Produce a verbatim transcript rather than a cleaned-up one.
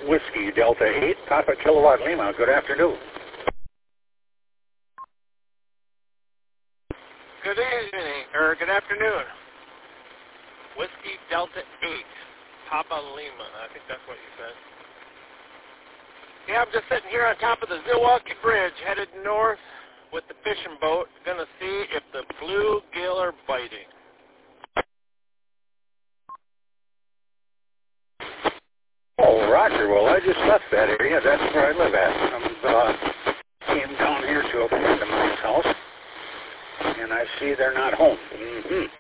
Whiskey Delta eight, Papa Kilowatt Lima. Good afternoon. Good evening, or good afternoon. Whiskey Delta eight, Papa Lima. I think that's what you said. Yeah, I'm just sitting here on top of the Zilwaukee Bridge, headed north with the fishing boat, going to see if the bluegill are biting. Oh, Roger. Well, I just left that area. That's where I live at. I uh, came down here to a friend of mine's house, and I see they're not home. Mm-hmm.